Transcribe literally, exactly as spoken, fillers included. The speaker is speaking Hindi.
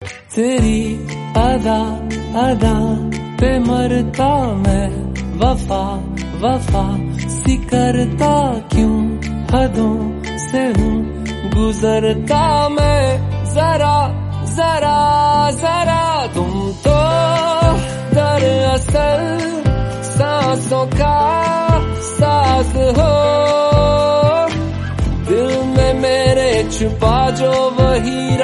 तेरी अदा अदा पे मरता मैं, वफा वफा सी करता क्यों, हदों से हूँ गुजरता मैं, जरा जरा जरा तुम तो दरअसल सांसों का साज हो, दिल में मेरे छुपा जो वही